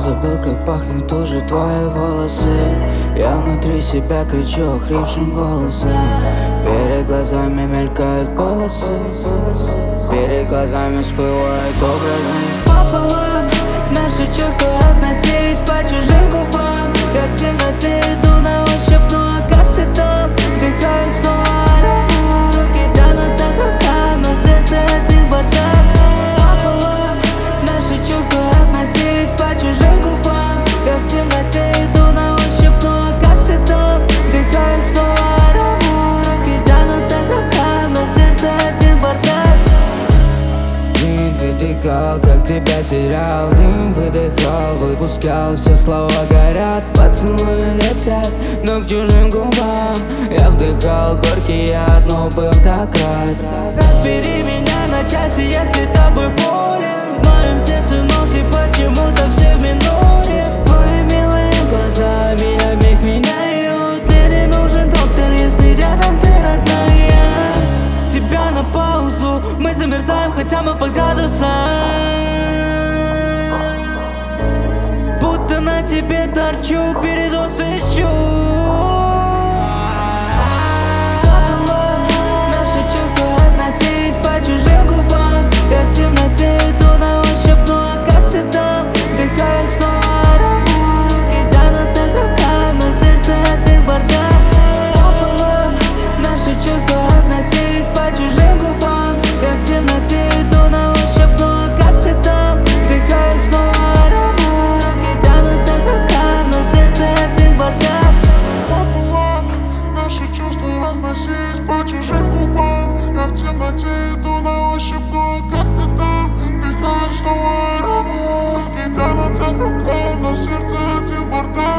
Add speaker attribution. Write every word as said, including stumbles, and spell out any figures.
Speaker 1: забыл, как пахнут уже твои волосы. Я внутри себя кричу охрипшим голосом. Перед глазами мелькают полосы, перед глазами всплывают образы.
Speaker 2: Пополам наши чувства разносились по чужим губам. Я в темноте иду на ощупь, ну а как ты там? Дыхаю снова аромат, руки тянутся к рукам, но сердце один бардак. Пополам наши чувства разносились по чужим губам. Я в темноте иду на ощупь, ну а как ты там? Дыхаю снова аромат, руки тянутся к рукам, но сердце один бардак.
Speaker 1: Дым выдыхал, как тебя терял. Дым выдыхал, выпускал, все слова горят. Поцелуи летят, но к чужим губам. Я вдыхал горький яд, но был так рад.
Speaker 2: Разбери меня на части, если тобой болен. В моем сердце, но ты почему-то все в миноре. Твои милые глаза меня миг меняют. Мне не нужен доктор, если рядом ты родная. Тебя на паузу, мы замерзаем, хотя мы под градусом. Будто на тебе торчу, передоз ищу. Наши чувства разносились по чужим губам. Я в темноте иду на ощупь, ну а как ты там? Дыхаю снова аромат, руки тянутся к рукам, но сердце один бардак. Пополам наши чувства разносились по чужим губам. Я в темноте иду на ощупь, ну а как ты там? Дыхаю снова аромат, руки тянутся к рукам, но сердце один бардак.
Speaker 3: Пополам наши чувства разносились по чужим губам. Я в темноте иду на ощупь, ну а как ты там? Дыхаю снова аромат, руки тянутся к рукам, но сердце один бардак.